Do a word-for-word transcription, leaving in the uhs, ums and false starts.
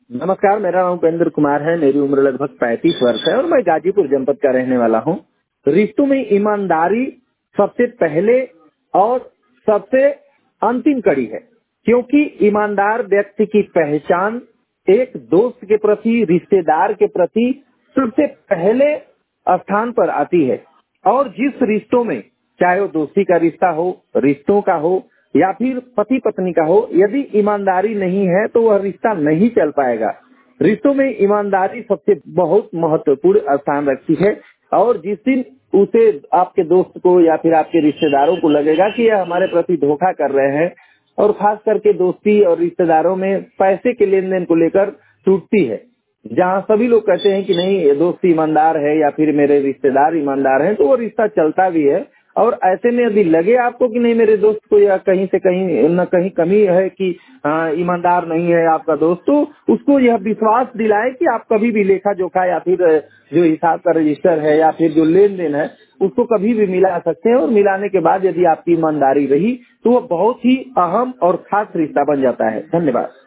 नमस्कार, मेरा नाम उपेंद्र कुमार है। मेरी उम्र लगभग पैंतीस वर्ष है और मैं गाजीपुर जनपद का रहने वाला हूँ। रिश्तों में ईमानदारी सबसे पहले और सबसे अंतिम कड़ी है, क्योंकि ईमानदार व्यक्ति की पहचान एक दोस्त के प्रति, रिश्तेदार के प्रति सबसे पहले स्थान पर आती है। और जिस रिश्तों में, चाहे वो दोस्ती का रिश्ता हो, रिश्तों का हो या फिर पति पत्नी का हो, यदि ईमानदारी नहीं है तो वह रिश्ता नहीं चल पाएगा। रिश्तों में ईमानदारी सबसे बहुत महत्वपूर्ण स्थान रखती है। और जिस दिन उसे, आपके दोस्त को या फिर आपके रिश्तेदारों को लगेगा कि यह हमारे प्रति धोखा कर रहे हैं, और खास करके दोस्ती और रिश्तेदारों में पैसे के लेन देन को लेकर टूटती है, जहाँ सभी लोग कहते हैं कि नहीं ये दोस्त ईमानदार है या फिर मेरे रिश्तेदार ईमानदार हैं, तो वो रिश्ता चलता भी है। और ऐसे में यदि लगे आपको कि नहीं मेरे दोस्त को या कहीं से कहीं न कहीं कमी है कि हाँ, ईमानदार नहीं है आपका दोस्त, तो उसको यह विश्वास दिलाए कि आप कभी भी लेखा जोखा या फिर जो हिसाब का रजिस्टर है या फिर जो लेन देन है उसको कभी भी मिला सकते हैं। और मिलाने के बाद यदि आपकी ईमानदारी रही तो वो बहुत ही अहम और खास रिश्ता बन जाता है। धन्यवाद।